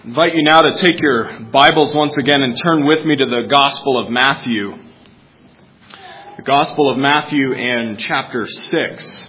I invite you now to take your Bibles once again and turn with me to the Gospel of Matthew. The Gospel of Matthew and chapter 6.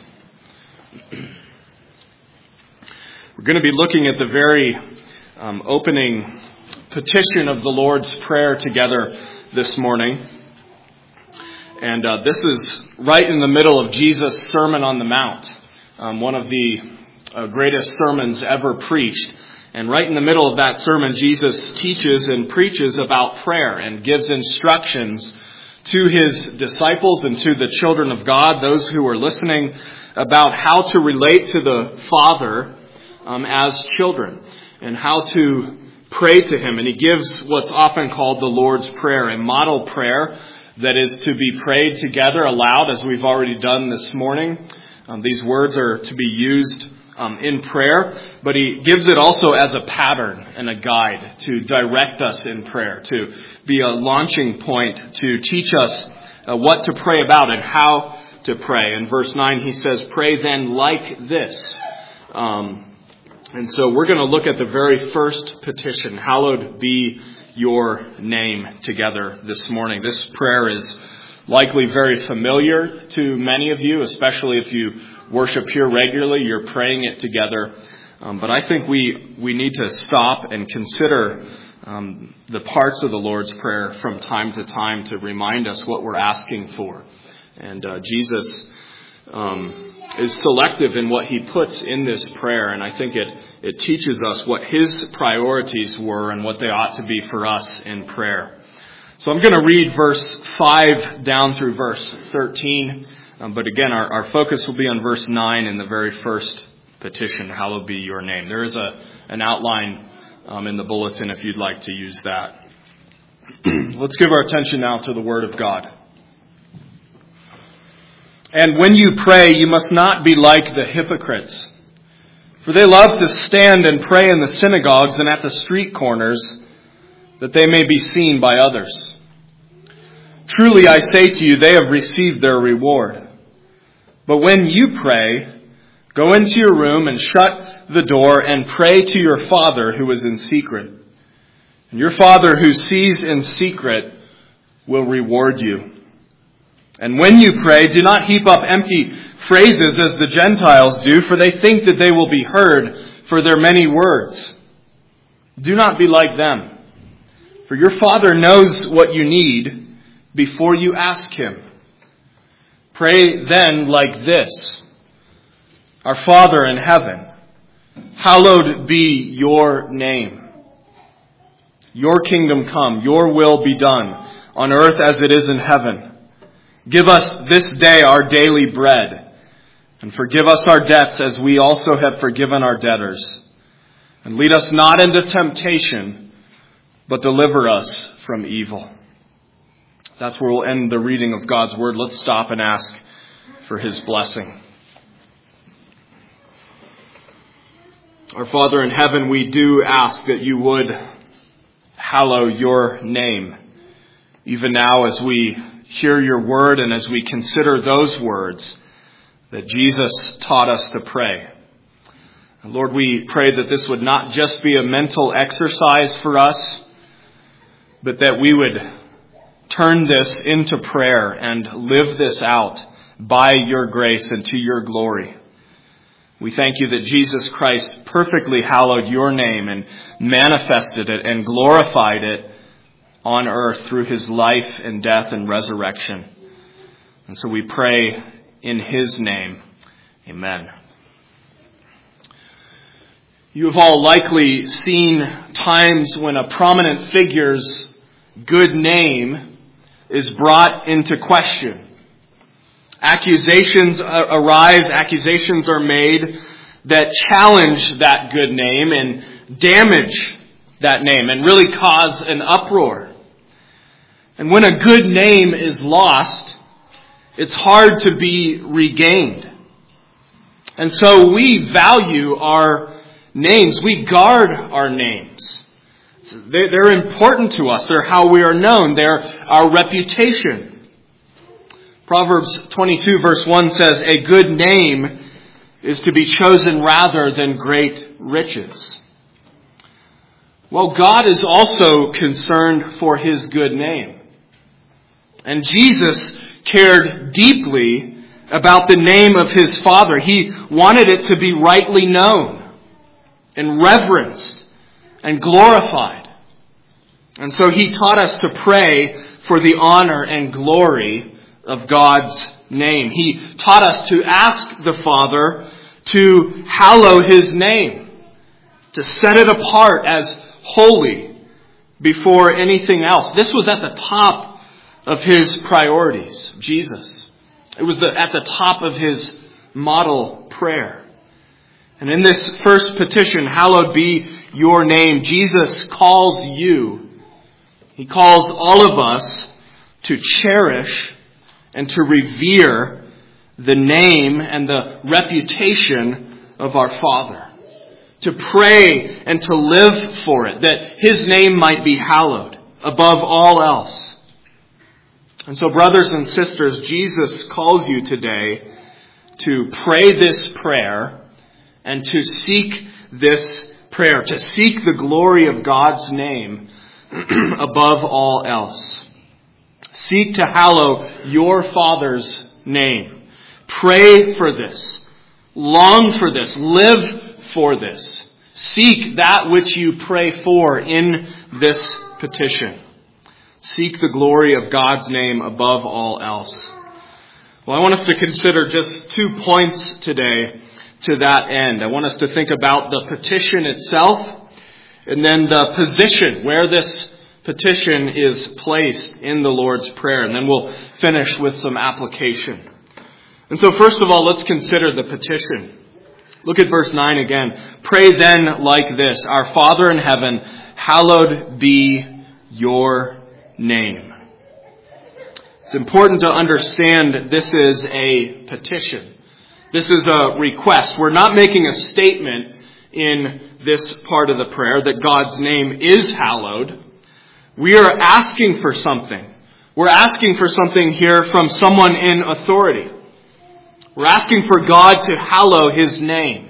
We're going to be looking at the very opening petition of the Lord's Prayer together this morning. And this is right in the middle of Jesus' Sermon on the Mount, one of the greatest sermons ever preached. And right in the middle of that sermon, Jesus teaches and preaches about prayer and gives instructions to his disciples and to the children of God, those who are listening, about how to relate to the Father as children and how to pray to him. And he gives what's often called the Lord's Prayer, a model prayer that is to be prayed together aloud, as we've already done this morning. These words are to be used in prayer, but he gives it also as a pattern and a guide to direct us in prayer, to be a launching point to teach us what to pray about and how to pray. In verse 9 he says, "Pray then like this." And so we're going to look at the very first petition, "Hallowed be your name," together this morning. This prayer is likely very familiar to many of you, especially if you worship here regularly. You're praying it together. But I think we need to stop and consider the parts of the Lord's Prayer from time to time to remind us what we're asking for. And Jesus is selective in what he puts in this prayer, and I think it teaches us what his priorities were and what they ought to be for us in prayer. So I'm going to read verse 5 down through verse 13. But again, our focus will be on verse 9 in the very first petition, "Hallowed be your name." There is an outline in the bulletin if you'd like to use that. Let's give our attention now to the Word of God. "And when you pray, you must not be like the hypocrites, for they love to stand and pray in the synagogues and at the street corners, that they may be seen by others. Truly I say to you, they have received their reward. But when you pray, go into your room and shut the door and pray to your Father who is in secret. And your Father who sees in secret will reward you. And when you pray, do not heap up empty phrases as the Gentiles do, for they think that they will be heard for their many words. Do not be like them. For your Father knows what you need before you ask him. Pray then like this: Our Father in heaven, hallowed be your name. Your kingdom come, your will be done, on earth as it is in heaven. Give us this day our daily bread, and forgive us our debts as we also have forgiven our debtors. And lead us not into temptation, but deliver us from evil." That's where we'll end the reading of God's Word. Let's stop and ask for his blessing. Our Father in heaven, we do ask that you would hallow your name, even now as we hear your word and as we consider those words that Jesus taught us to pray. And Lord, we pray that this would not just be a mental exercise for us, but that we would turn this into prayer and live this out by your grace and to your glory. We thank you that Jesus Christ perfectly hallowed your name and manifested it and glorified it on earth through his life and death and resurrection. And so we pray in his name. Amen. You have all likely seen times when a prominent figure's good name is brought into question. Accusations arise, accusations are made that challenge that good name and damage that name and really cause an uproar. And when a good name is lost, it's hard to be regained. And so we value our names. We guard our names. They're important to us. They're how we are known. They're our reputation. Proverbs 22 verse 1 says, "A good name is to be chosen rather than great riches." Well, God is also concerned for his good name. And Jesus cared deeply about the name of his Father. He wanted it to be rightly known and reverenced and glorified. And so he taught us to pray for the honor and glory of God's name. He taught us to ask the Father to hallow his name, to set it apart as holy before anything else. This was at the top of his priorities, Jesus. It was at the top of his model prayer. And in this first petition, hallowed be your name, Jesus calls you. He calls all of us to cherish and to revere the name and the reputation of our Father. To pray and to live for it, that his name might be hallowed above all else. And so, brothers and sisters, Jesus calls you today to pray this prayer and to seek this prayer, to seek the glory of God's name above all else. Seek to hallow your Father's name. Pray for this. Long for this. Live for this. Seek that which you pray for in this petition. Seek the glory of God's name above all else. Well, I want us to consider just 2 points today to that end. I want us to think about the petition itself and then the position where this petition is placed in the Lord's Prayer. And then we'll finish with some application. And so first of all, let's consider the petition. Look at verse 9 again. Pray then like this: Our Father in heaven, hallowed be your name. It's important to understand this is a petition. This is a request. We're not making a statement in this part of the prayer that God's name is hallowed. We are asking for something. We're asking for something here from someone in authority. We're asking for God to hallow his name.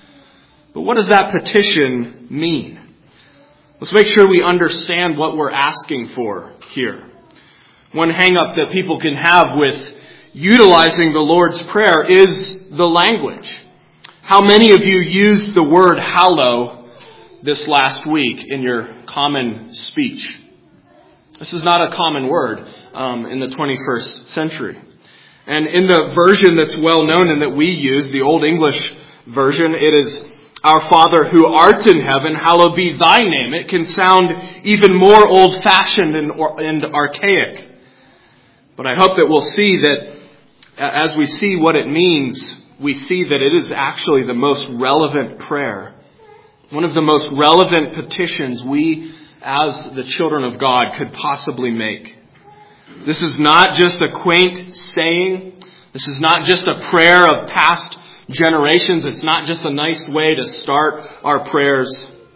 But what does that petition mean? Let's make sure we understand what we're asking for here. One hang-up that people can have with utilizing the Lord's Prayer is the language. How many of you used the word hallow this last week in your common speech? This is not a common word in the 21st century. And in the version that's well known and that we use, the Old English version, it is, Our Father who art in heaven, hallowed be thy name. It can sound even more old-fashioned and archaic. But I hope that we'll see that as we see what it means, we see that it is actually the most relevant prayer. One of the most relevant petitions we, as the children of God, could possibly make. This is not just a quaint saying. This is not just a prayer of past generations. It's not just a nice way to start our prayers.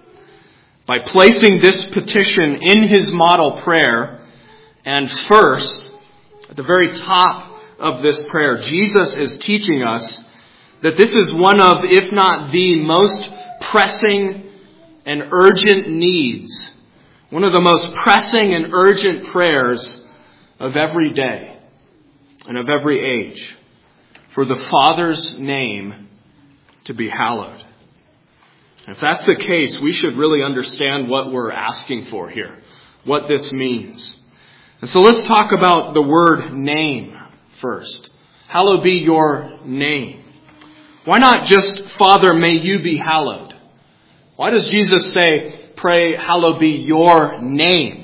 By placing this petition in his model prayer, and first, at the very top of this prayer, Jesus is teaching us that this is one of, if not the most pressing and urgent needs, one of the most pressing and urgent prayers of every day and of every age, for the Father's name to be hallowed. And if that's the case, we should really understand what we're asking for here, what this means. And so let's talk about the word name first. Hallowed be your name. Why not just, Father, may you be hallowed? Why does Jesus say, pray, hallowed be your name?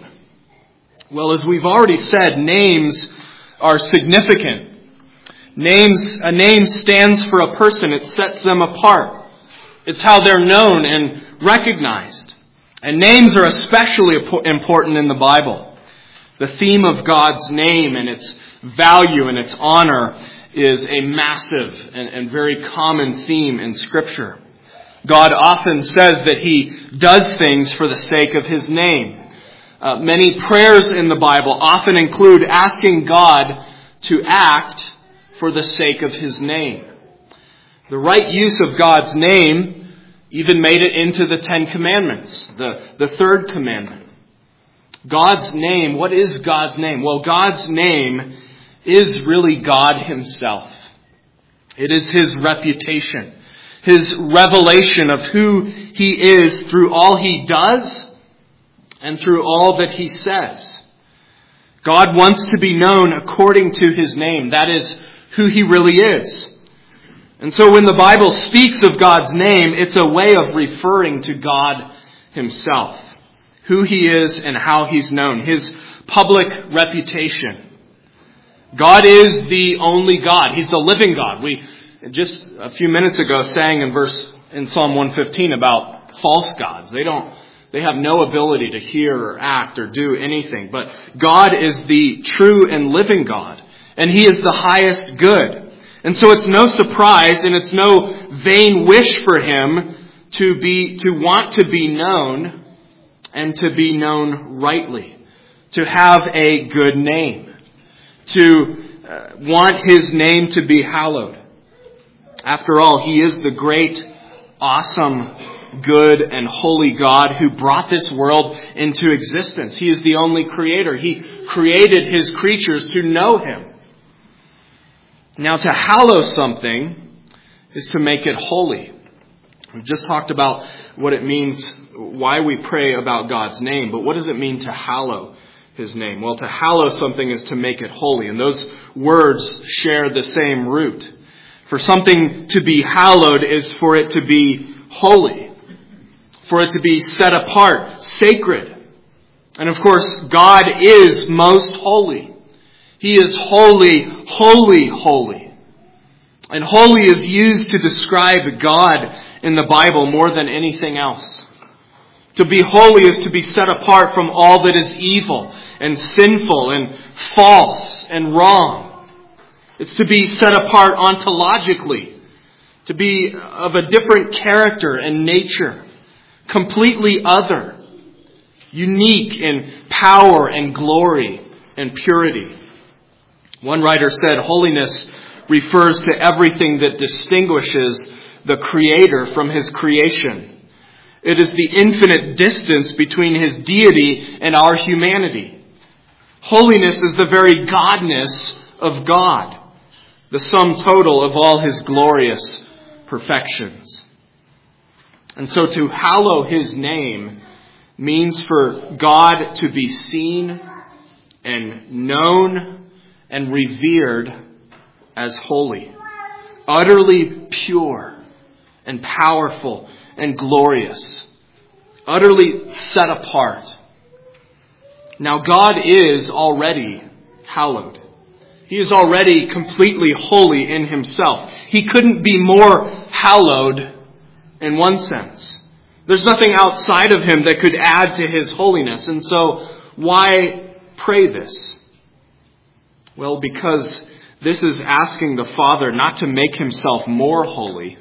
Well, as we've already said, names are significant. A name stands for a person. It sets them apart. It's how they're known and recognized. And names are especially important in the Bible. The theme of God's name and its value and its honor is a massive and very common theme in Scripture. God often says that he does things for the sake of his name. Many prayers in the Bible often include asking God to act for the sake of his name. The right use of God's name even made it into the Ten Commandments, the third commandment. God's name, what is God's name? Well, God's name is really God himself. It is his reputation, his revelation of who he is through all he does and through all that he says. God wants to be known according to his name. That is who he really is. And so when the Bible speaks of God's name, it's a way of referring to God himself, who he is and how he's known, his public reputation. God is the only God. He's the living God. We just a few minutes ago sang in Psalm 115 about false gods. They have no ability to hear or act or do anything. But God is the true and living God. And he is the highest good. And so it's no surprise and it's no vain wish for him to want to be known and to be known rightly. To have a good name. To want his name to be hallowed. After all, he is the great, awesome, good, and holy God who brought this world into existence. He is the only creator. He created his creatures to know him. Now, to hallow something is to make it holy. We've just talked about what it means, why we pray about God's name, but what does it mean to hallow his name? Well, to hallow something is to make it holy, and those words share the same root. For something to be hallowed is for it to be holy, for it to be set apart, sacred. And of course, God is most holy. He is holy, holy, holy. And holy is used to describe God in the Bible more than anything else. To be holy is to be set apart from all that is evil and sinful and false and wrong. It's to be set apart ontologically, to be of a different character and nature, completely other, unique in power and glory and purity. One writer said, holiness refers to everything that distinguishes the Creator from his creation. It is the infinite distance between his deity and our humanity. Holiness is the very godness of God, the sum total of all his glorious perfections. And so to hallow his name means for God to be seen and known and revered as holy, utterly pure and powerful and glorious, utterly set apart. Now God is already hallowed. He is already completely holy in himself. He couldn't be more hallowed in one sense. There's nothing outside of him that could add to his holiness. And so why pray this? Well, because this is asking the Father not to make himself more holy,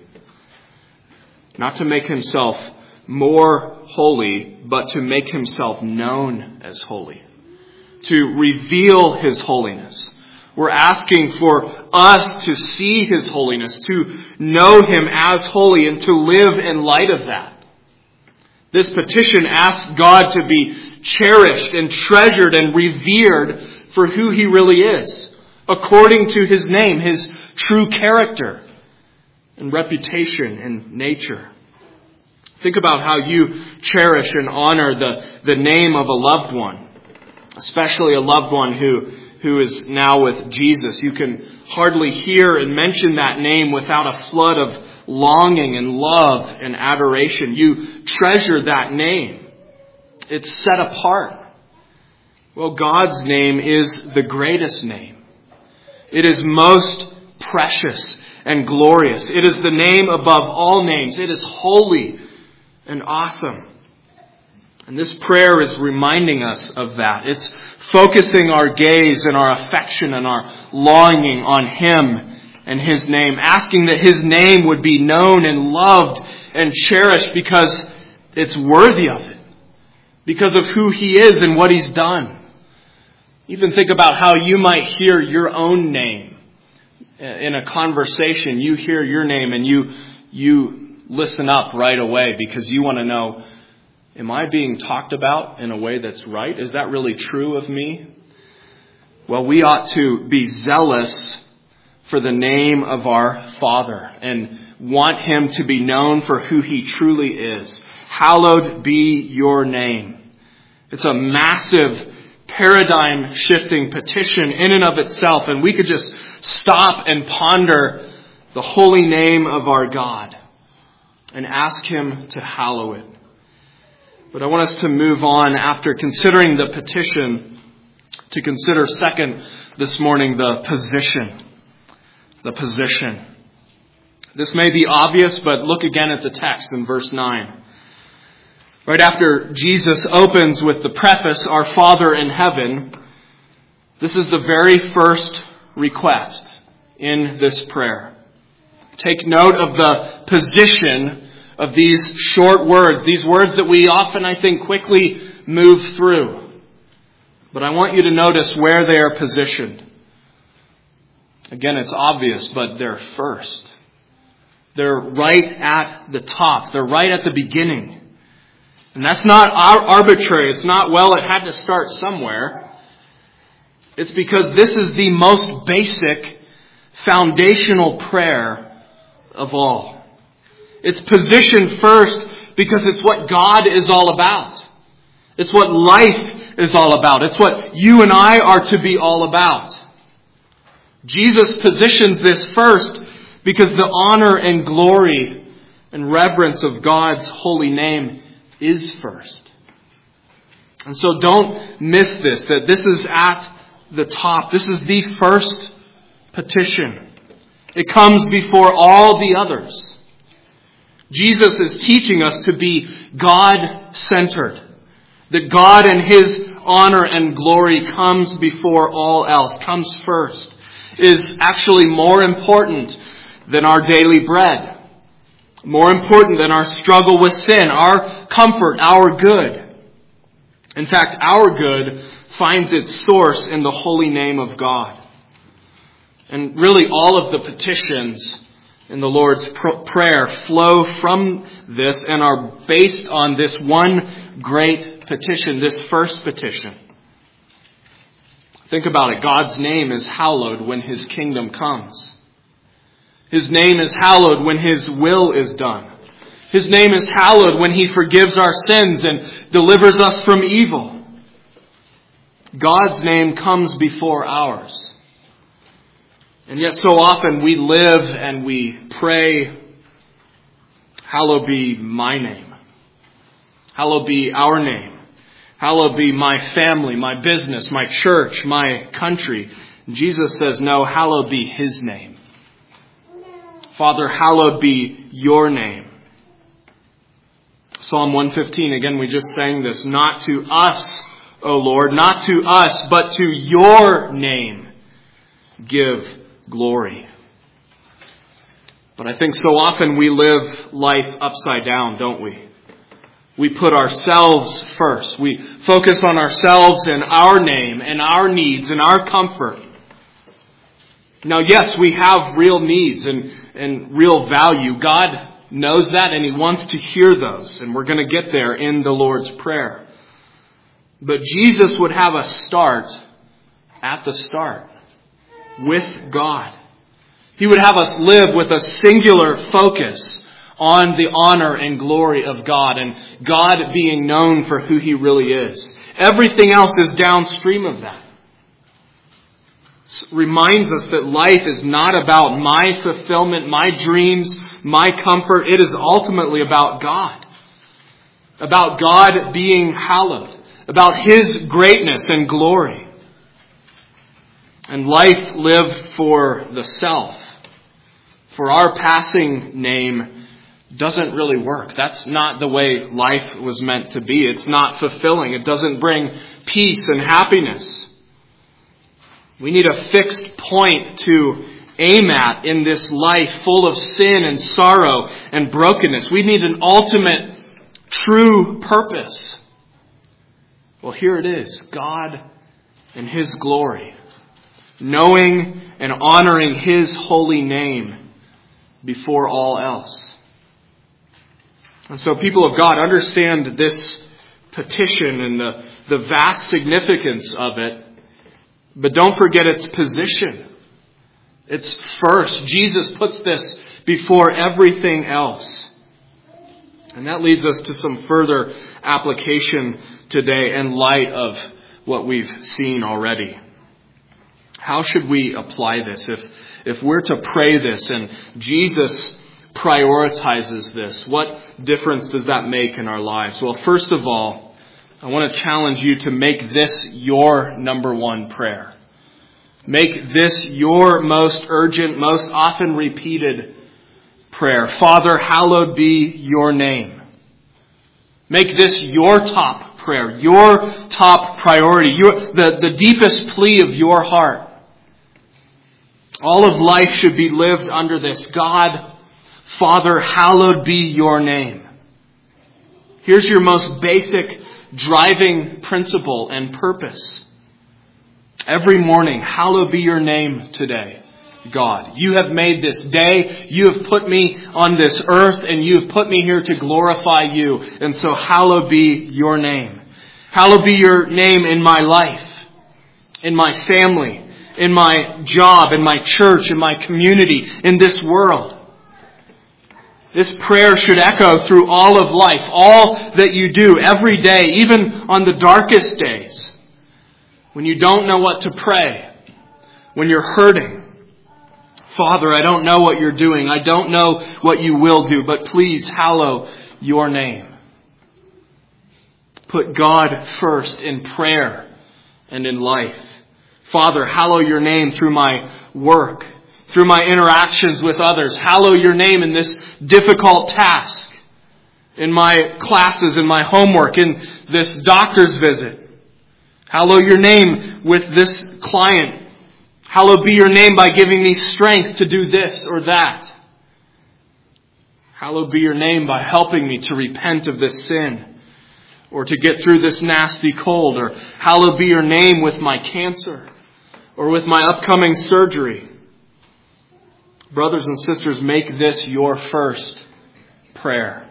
not to make himself more holy, but to make himself known as holy, to reveal his holiness. We're asking for us to see his holiness, to know him as holy, and to live in light of that. This petition asks God to be cherished and treasured and revered for who he really is, according to his name, his true character and reputation and nature. Think about how you cherish and honor the name of a loved one, especially a loved one who is now with Jesus. You can hardly hear and mention that name without a flood of longing and love and adoration. You treasure that name. It's set apart. Well, God's name is the greatest name. It is most precious and glorious. It is the name above all names. It is holy and awesome. And this prayer is reminding us of that. It's focusing our gaze and our affection and our longing on him and his name, asking that his name would be known and loved and cherished because it's worthy of it, because of who he is and what he's done. Even think about how you might hear your own name in a conversation. You hear your name and you listen up right away because you want to know, am I being talked about in a way that's right? Is that really true of me? Well, we ought to be zealous for the name of our Father and want Him to be known for who He truly is. Hallowed be your name. It's a massive paradigm-shifting petition in and of itself, and we could just stop and ponder the holy name of our God and ask Him to hallow it. But I want us to move on after considering the petition to consider second this morning the position. The position. This may be obvious, but look again at the text in verse 9. Right after Jesus opens with the preface, Our Father in heaven, this is the very first request in this prayer. Take note of the position of these short words, these words that we often, I think, quickly move through. But I want you to notice where they are positioned. Again, it's obvious, but they're first. They're right at the top. They're right at the beginning. And that's not arbitrary. It's not, well, it had to start somewhere. It's because this is the most basic, foundational prayer of all. It's positioned first because it's what God is all about. It's what life is all about. It's what you and I are to be all about. Jesus positions this first because the honor and glory and reverence of God's holy name is first. And so don't miss this, that this is at the top. This is the first petition. It comes before all the others. Jesus is teaching us to be God-centered. That God and His honor and glory comes before all else, comes first, is actually more important than our daily bread. More important than our struggle with sin, our comfort, our good. In fact, our good finds its source in the holy name of God. And really all of the petitions in the Lord's Prayer flow from this and are based on this one great petition, this first petition. Think about it. God's name is hallowed when His kingdom comes. His name is hallowed when His will is done. His name is hallowed when He forgives our sins and delivers us from evil. God's name comes before ours. And yet so often we live and we pray, hallowed be my name. Hallowed be our name. Hallowed be my family, my business, my church, my country. And Jesus says, no, hallowed be His name. Father, hallowed be your name. Psalm 115, again, we just sang this. Not to us, O Lord, not to us, but to your name give glory. But I think so often we live life upside down, don't we? We put ourselves first. We focus on ourselves and our name and our needs and our comfort. Now, yes, we have real needs and real value. God knows that and He wants to hear those. And we're going to get there in the Lord's Prayer. But Jesus would have us start at the start with God. He would have us live with a singular focus on the honor and glory of God and God being known for who He really is. Everything else is downstream of that. It reminds us that life is not about my fulfillment, my dreams, my comfort. It is ultimately about God. About God being hallowed. About His greatness and glory. And life lived for the self, for our passing name, doesn't really work. That's not the way life was meant to be. It's not fulfilling. It doesn't bring peace and happiness. We need a fixed point to aim at in this life full of sin and sorrow and brokenness. We need an ultimate, true purpose. Well, here it is. God and His glory. Knowing and honoring His holy name before all else. And so people of God, understand this petition and the vast significance of it, but don't forget its position. It's first. Jesus puts this before everything else. And that leads us to some further application today in light of what we've seen already. How should we apply this? If we're to pray this and Jesus prioritizes this, what difference does that make in our lives? Well, first of all, I want to challenge you to make this your number one prayer. Make this your most urgent, most often repeated prayer. Father, hallowed be your name. Make this your top prayer, your top priority, the deepest plea of your heart. All of life should be lived under this. God, Father, hallowed be your name. Here's your most basic driving principle and purpose. Every morning, hallowed be your name today, God. You have made this day. You have put me on this earth, and you have put me here to glorify you. And so hallowed be your name. Hallowed be your name in my life, in my family, in my job, in my church, in my community, in this world. This prayer should echo through all of life, all that you do every day, even on the darkest days, when you don't know what to pray, when you're hurting. Father, I don't know what you're doing. I don't know what you will do, but please hallow your name. Put God first in prayer and in life. Father, hallow your name through my work, through my interactions with others. Hallow your name in this difficult task, in my classes, in my homework, in this doctor's visit. Hallow your name with this client. Hallowed be your name by giving me strength to do this or that. Hallowed be your name by helping me to repent of this sin or to get through this nasty cold. Or hallowed be your name with my cancer or with my upcoming surgery. Brothers and sisters, make this your first prayer.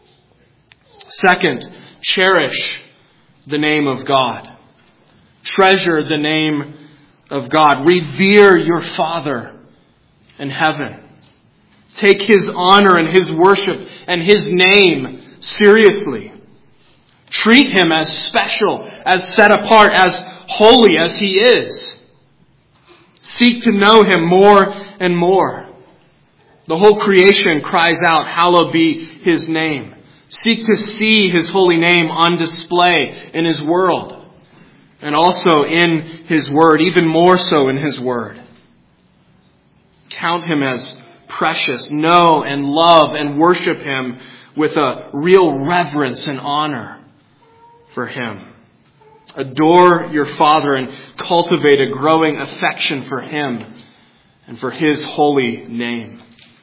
Second, cherish the name of God. Treasure the name of God. Revere your Father in heaven. Take His honor and His worship and His name seriously. Treat Him as special, as set apart, as holy as He is. Seek to know Him more and more. The whole creation cries out, hallowed be His name. Seek to see His holy name on display in His world. And also in His Word, even more so in His Word. Count Him as precious. Know and love and worship Him with a real reverence and honor for Him. Adore your Father and cultivate a growing affection for Him and for His holy name.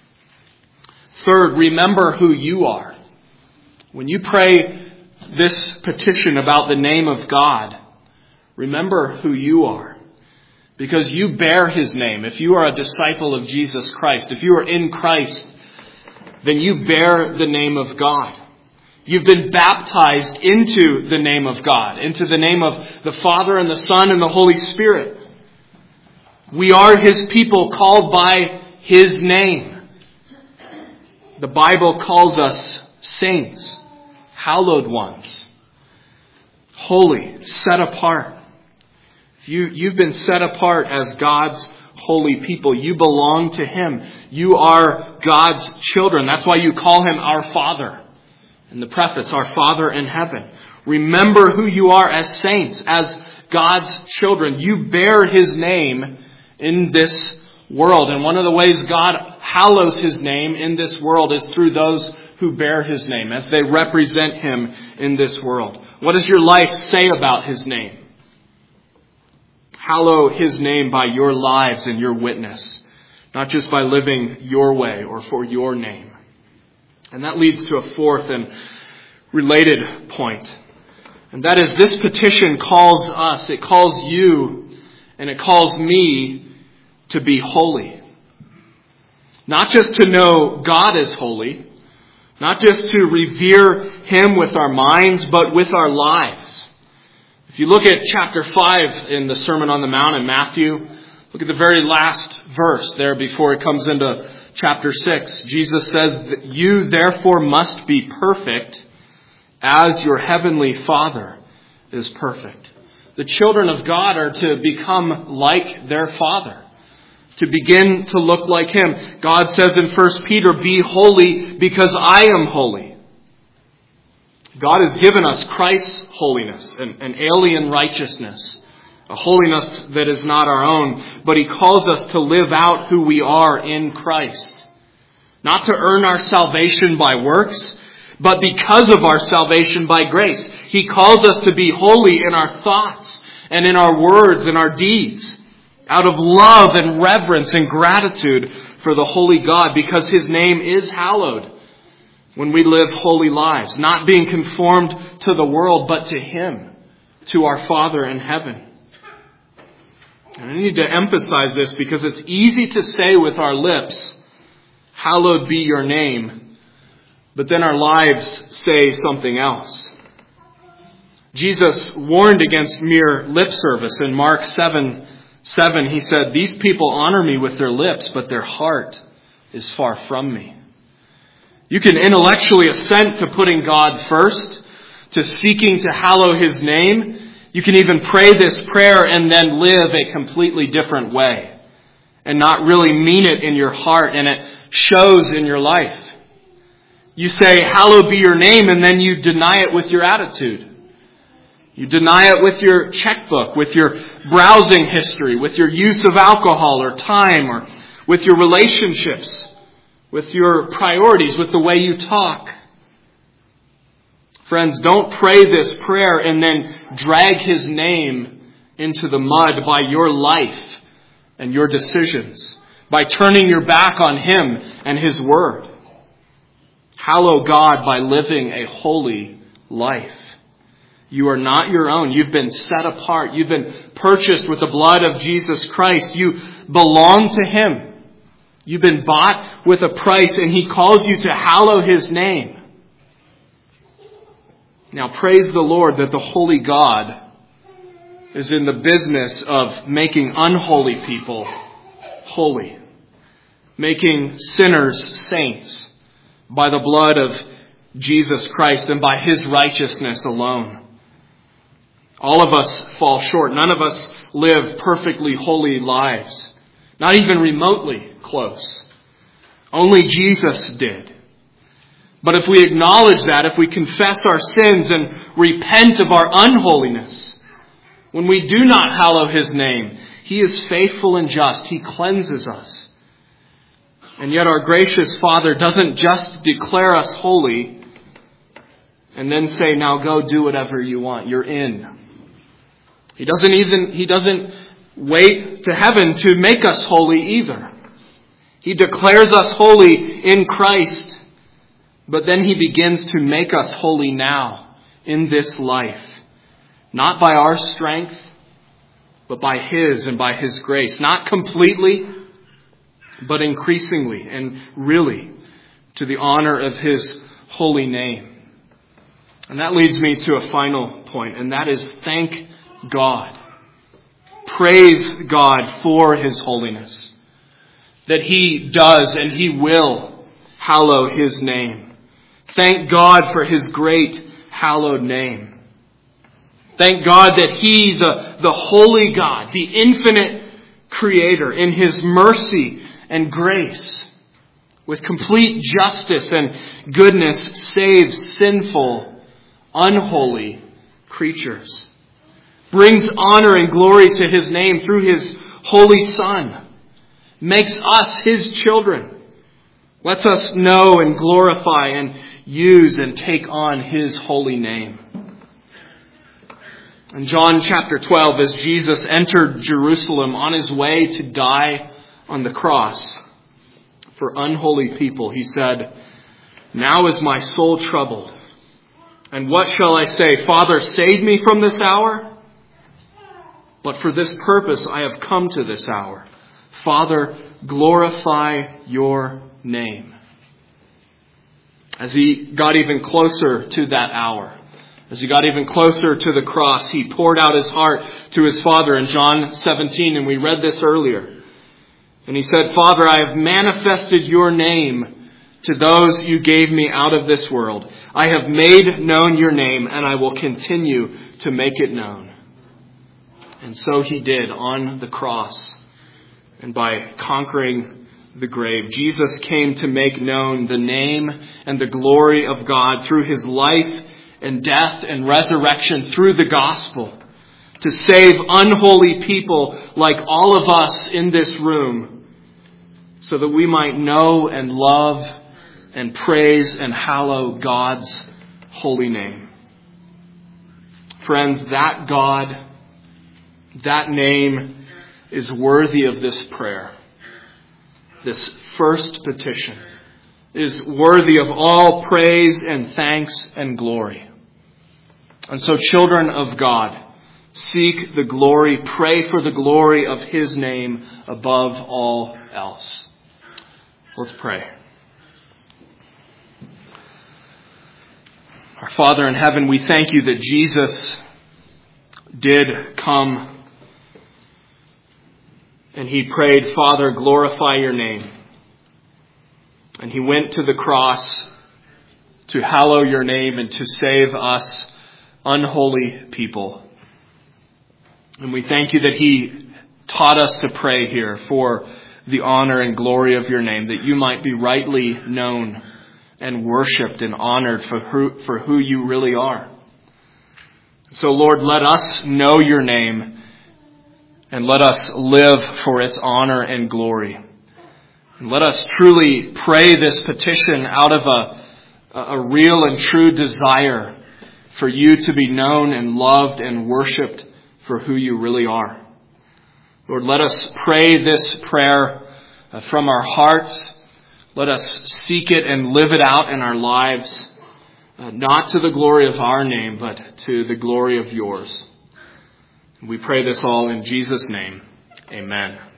Third, remember who you are. When you pray this petition about the name of God, remember who you are. Because you bear His name. If you are a disciple of Jesus Christ, if you are in Christ, then you bear the name of God. You've been baptized into the name of God, into the name of the Father and the Son and the Holy Spirit. We are His people called by His name. The Bible calls us saints, hallowed ones, holy, set apart. You've been set apart as God's holy people. You belong to Him. You are God's children. That's why you call Him our Father. In the preface, our Father in heaven. Remember who you are as saints, as God's children. You bear His name in this world. And one of the ways God hallows His name in this world is through those who bear His name, as they represent Him in this world. What does your life say about His name? Hallow His name by your lives and your witness, not just by living your way or for your name. And that leads to a fourth and related point. And that is, this petition calls us, it calls you, and it calls me to be holy. Not just to know God is holy, Not just to revere Him with our minds, but with our lives. If you look at chapter 5 in the Sermon on the Mount in Matthew, look at the very last verse there before it comes into chapter 6. Jesus says that you therefore must be perfect as your heavenly Father is perfect. The children of God are to become like their Father, to begin to look like Him. God says in 1 Peter, be holy because I am holy. God has given us Christ's holiness, an alien righteousness, a holiness that is not our own, but He calls us to live out who we are in Christ. Not to earn our salvation by works, but because of our salvation by grace. He calls us to be holy in our thoughts and in our words and our deeds, out of love and reverence and gratitude for the holy God, because His name is hallowed when we live holy lives, not being conformed to the world, but to Him, to our Father in heaven. And I need to emphasize this because it's easy to say with our lips, hallowed be your name, but then our lives say something else. Jesus warned against mere lip service. In Mark 7:7, He said, these people honor me with their lips, but their heart is far from me. You can intellectually assent to putting God first, to seeking to hallow His name. You can even pray this prayer and then live a completely different way and not really mean it in your heart, and it shows in your life. You say, hallowed be your name, and then you deny it with your attitude. You deny it with your checkbook, with your browsing history, with your use of alcohol or time, or with your relationships, with your priorities, with the way you talk. Friends, don't pray this prayer and then drag His name into the mud by your life and your decisions, by turning your back on Him and His Word. Hallow God by living a holy life. You are not your own. You've been set apart. You've been purchased with the blood of Jesus Christ. You belong to Him. You've been bought with a price, and He calls you to hallow His name. Now praise the Lord that the holy God is in the business of making unholy people holy, making sinners saints by the blood of Jesus Christ and by His righteousness alone. All of us fall short. None of us live perfectly holy lives, not even remotely close. Only Jesus did. But if we acknowledge that, if we confess our sins and repent of our unholiness, when we do not hallow His name, He is faithful and just. He cleanses us. And yet our gracious Father doesn't just declare us holy and then say, now go do whatever you want. You're in. He doesn't wait to heaven to make us holy either. He declares us holy in Christ, but then He begins to make us holy now in this life. Not by our strength, but by His and by His grace. Not completely, but increasingly and really to the honor of His holy name. And that leads me to a final point, and that is thank God. Praise God for His holiness, that He does and He will hallow His name. Thank God for His great hallowed name. Thank God that He, the holy God, the infinite Creator, in His mercy and grace, with complete justice and goodness, saves sinful, unholy creatures. Brings honor and glory to His name through His holy Son. Makes us His children. Lets us know and glorify and use and take on His holy name. In John chapter 12, as Jesus entered Jerusalem on His way to die on the cross for unholy people, He said, now is my soul troubled. And what shall I say? Father, save me from this hour? But for this purpose I have come to this hour. Father, glorify your name. As he got even closer to that hour, as he got even closer to the cross, he poured out his heart to his Father in John 17, and we read this earlier. And he said, "Father, I have manifested your name to those you gave me out of this world. I have made known your name, and I will continue to make it known." And so he did on the cross. And by conquering the grave, Jesus came to make known the name and the glory of God through his life and death and resurrection through the gospel, to save unholy people like all of us in this room, so that we might know and love and praise and hallow God's holy name. Friends, that God, that name is worthy of this prayer. This first petition is worthy of all praise and thanks and glory. And so, children of God, seek the glory, pray for the glory of his name above all else. Let's pray. Our Father in heaven, we thank you that Jesus did come and he prayed, "Father, glorify your name." And he went to the cross to hallow your name and to save us unholy people. And we thank you that he taught us to pray here for the honor and glory of your name, that you might be rightly known and worshipped and honored for who you really are. So, Lord, let us know your name and let us live for its honor and glory. And let us truly pray this petition out of a real and true desire for you to be known and loved and worshipped for who you really are. Lord, let us pray this prayer from our hearts. Let us seek it and live it out in our lives, not to the glory of our name, but to the glory of yours. We pray this all in Jesus' name. Amen.